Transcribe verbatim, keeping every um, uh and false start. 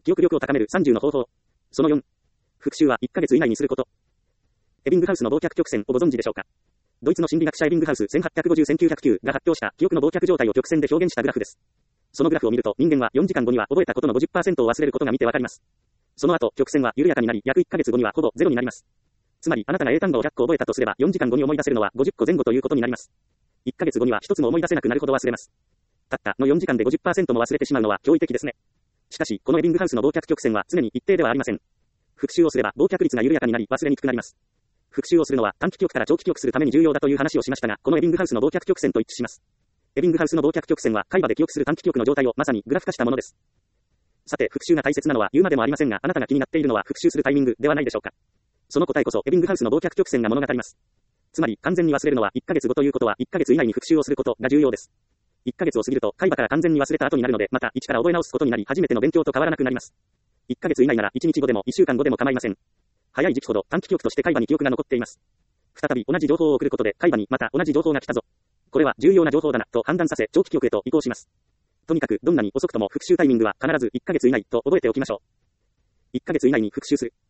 記憶力を高めるさんじゅうの方法。そのよん。復習はいっかげつ以内にすること。エビングハウスの忘却曲線をご存知でしょうか。ドイツの心理学者エビングハウスせんはっぴゃくごじゅう、せんきゅうひゃくきゅうが発表した記憶の忘却状態を曲線で表現したグラフです。そのグラフを見ると人間はよじかんごには覚えたことの ごじゅっパーセント を忘れることが見てわかります。その後、曲線は緩やかになり、約いっかげつごにはほぼゼロになります。つまり、あなたが英単語をひゃっこ覚えたとすれば、よじかんごに思い出せるのはごじゅっこぜん後ということになります。いっかげつごにはひとつも思い出せなくなるほど忘れます。たったのよじかんで ごじゅっパーセント も忘れてしまうのは驚異的ですね。しかし、このエビングハウスの忘却曲線は常に一定ではありません。復習をすれば忘却率が緩やかになり忘れにくくなります。復習をするのは短期記憶から長期記憶するために重要だという話をしましたが、このエビングハウスの忘却曲線と一致します。エビングハウスの忘却曲線は海馬で記憶する短期記憶の状態をまさにグラフ化したものです。さて、復習が大切なのは言うまでもありませんが、あなたが気になっているのは復習するタイミングではないでしょうか。その答えこそエビングハウスの忘却曲線が物語ります。つまり、完全に忘れるのはいっかげつごということは、いっかげつ以内に復習をすることが重要です。いっかげつを過ぎると、海馬から完全に忘れた後になるので、また一から覚え直すことになり、初めての勉強と変わらなくなります。いっかげつ以内ならいちにちごでもいっしゅうかんごでも構いません。早い時期ほど短期記憶として海馬に記憶が残っています。再び同じ情報を送ることで海馬にまた同じ情報が来たぞ。これは重要な情報だなと判断させ、長期記憶へと移行します。とにかくどんなに遅くとも復習タイミングは必ずいっかげつ以内と覚えておきましょう。いっかげつ以内に復習する。